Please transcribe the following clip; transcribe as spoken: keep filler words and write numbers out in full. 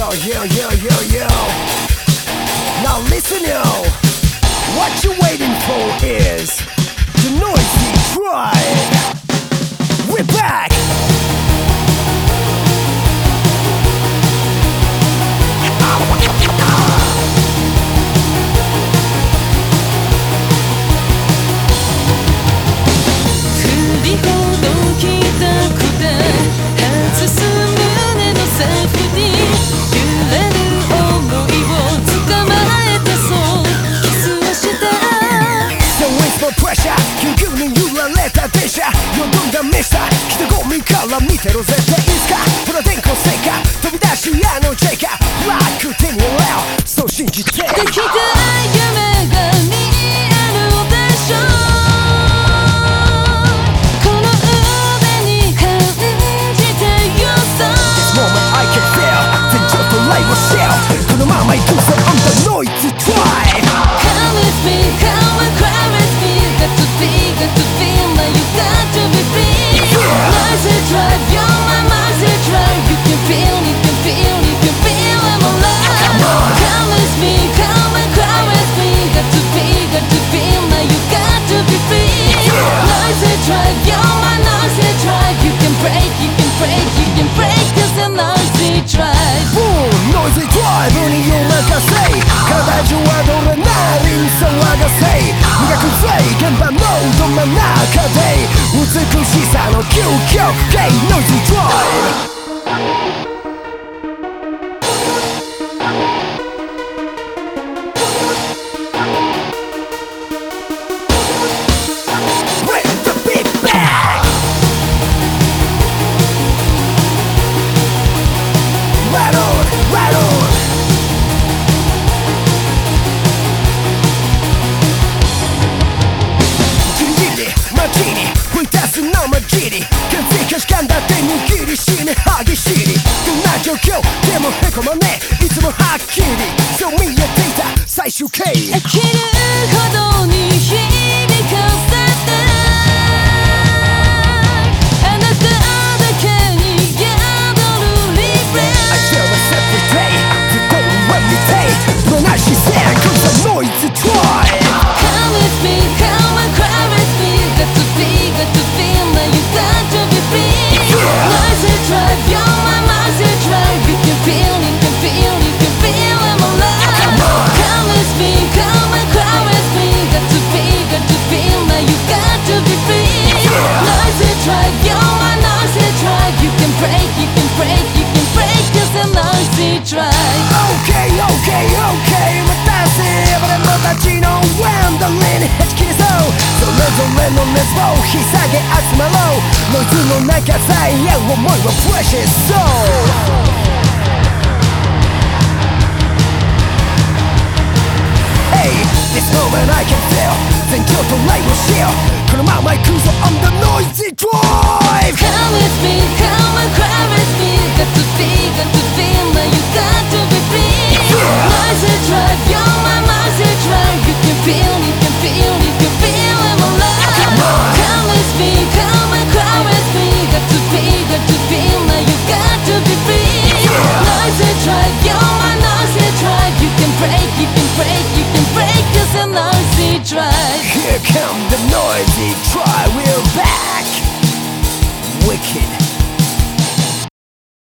yo, yo, yo, yo, yo. Now listen, yo. What you waiting for is the Noisy Tribe. We're back. Pressure 急に揺られた電車よどんだ目した人混みから見てろ絶対いつかほら電光石火飛び出しあの J か楽手に入れよそう信じてできた夢が見えるでしょこの腕に感じてよさ This moment I can feel 全情とライブシェルこのまま行くぜ I'm the noisy tribe Come with me come and cry with me Got to be, got to feel like you got to be free Noisy tribe, you're my noisy tribe You can feel, you can feel, you can feel I'm alive Come on Come with me, come and cry with me Got to be, got to feel like you got to be free Noisy tribe, you're my noisy tribe You can break, you can break, you can break Cause I'm noisy tribe Boom, noisy tribe にお任せ体中はどれなりに騒がせ磨くぜ現場のど真ん中で美しさの究極系 Noisy Tribe激しいどんな状況でもへこまねいつもはっきりそう見えていた最終形飽きるほどに響かせてあなただけに宿るリフレッシュ I feel this every day ずっと上見てどんな視線 Cause I'm noisy tribe Come with me come and cry with me Got to be got to feel like you got to be free Noisy tribe, you're my noisy tribe You can feel, you can feel, you can feel I'm alive Come on Come with me, come and cry with me Got to be, got to feel like you got to be free Noisy tribe, you're my noisy tribe You can break, you can break, you can break Cause I'm noisy tribe Okay, okay, okay 待たせ俺もたちのワンダリーにはち切りそうそれぞれの熱を引き下げ集まろうノイズの中さえ合う思いは Precious Soul Hey, this moment I can feel 全境とライブしようこのまま行くぞ I'm the noisy tribe Come with me, come and cry with me